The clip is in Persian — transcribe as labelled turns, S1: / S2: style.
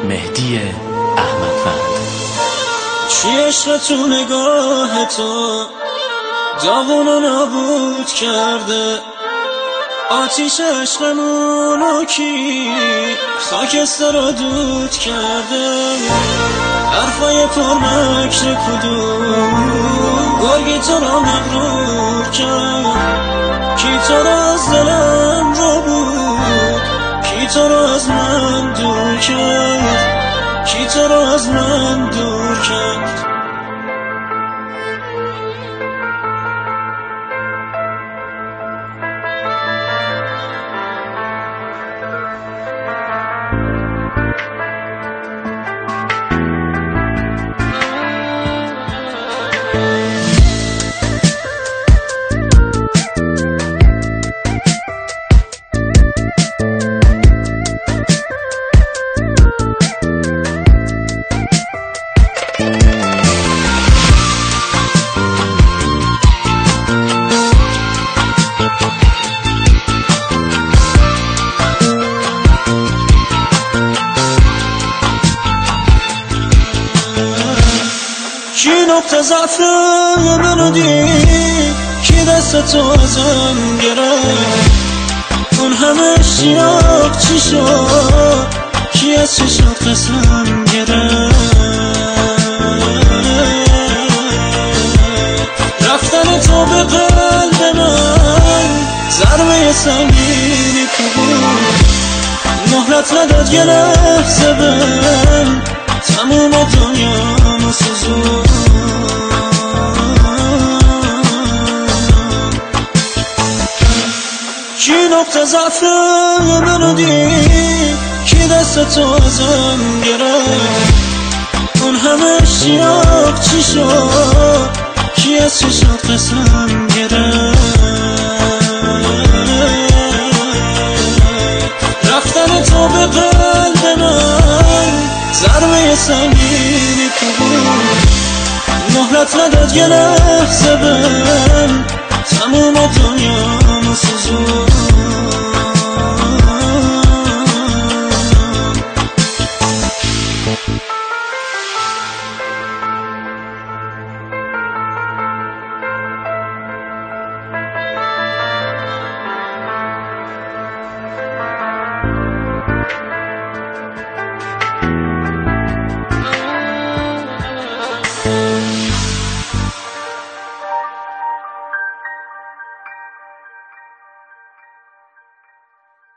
S1: مهدی احمدفند.
S2: چی عشق تو نگاه تو داغونو نابود کرده، آتیش عشقمونو کی خاکستر رو دود کرده، حرفای پرمکر کدوم گرگی تو را مغرور کرد، کی تو را از دلم رو بود، کی تو را از من دور کرد، کی تو را از من دور کرد. کی نقطه ضعف منو دید، کی دست تو ازم گرفت، اون همه اشتیاق چی شد، کی از چشات قسم گرفت، رفتن تو به قلب من ضربه سنگینی بود، مهلت نداد یه لحظه بهم تموم دنیامو سوزون. کی نقطه ضعف منو دید، کی دست تو ازم گرفت، اون همه اشتیاق چی شد، کی از چشات قسم گرفت، رفتن تو به قلب من ضربه سنگینی بود، مهلت نداد یه لحظه بهم تموم دنیامو سوزون.